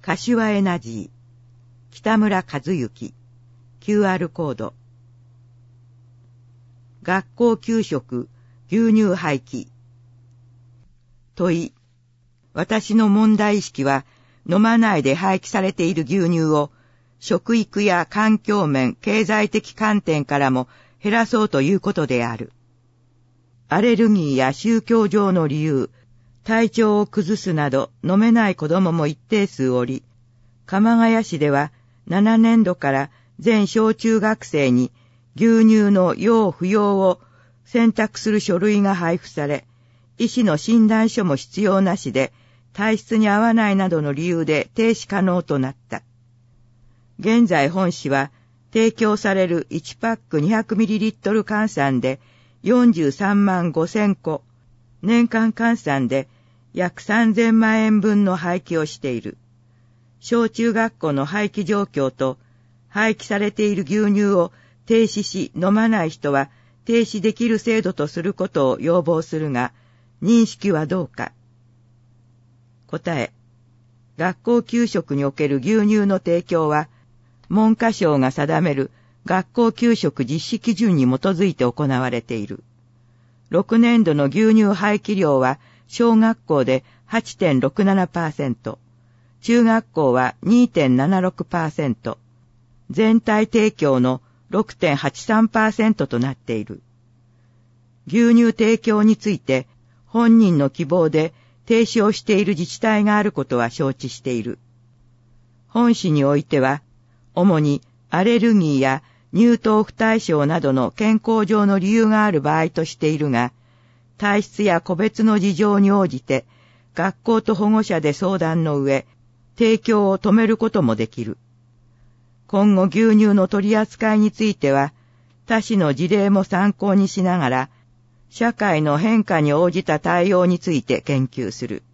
柏エナジー、北村和幸、QR コード。学校給食、牛乳廃棄。問い。私の問題意識は、飲まないで廃棄されている牛乳を、食育や環境面、経済的観点からも減らそうということである。アレルギーや宗教上の理由、体調を崩すなど飲めない子供も一定数おり、鎌ヶ谷市では7年度から全小中学生に牛乳の用不要を選択する書類が配布され、医師の診断書も必要なしで体質に合わないなどの理由で停止可能となった。現在本市は提供される1パック 200ml 換算で43万5000個、年間換算で約3000万円分の廃棄をしている。小中学校の廃棄状況と廃棄されている牛乳を停止し飲まない人は停止できる制度とすることを要望するが、認識はどうか。答え。学校給食における牛乳の提供は、文科省が定める学校給食実施基準に基づいて行われている。6年度の牛乳廃棄量は小学校で 8.67%、中学校は 2.76%、全体提供の 6.83% となっている。牛乳提供について本人の希望で停止をしている自治体があることは承知している。本市においては、主にアレルギーや乳糖不対症などの健康上の理由がある場合としているが、体質や個別の事情に応じて学校と保護者で相談の上、提供を止めることもできる。今後牛乳の取り扱いについては、他市の事例も参考にしながら、社会の変化に応じた対応について研究する。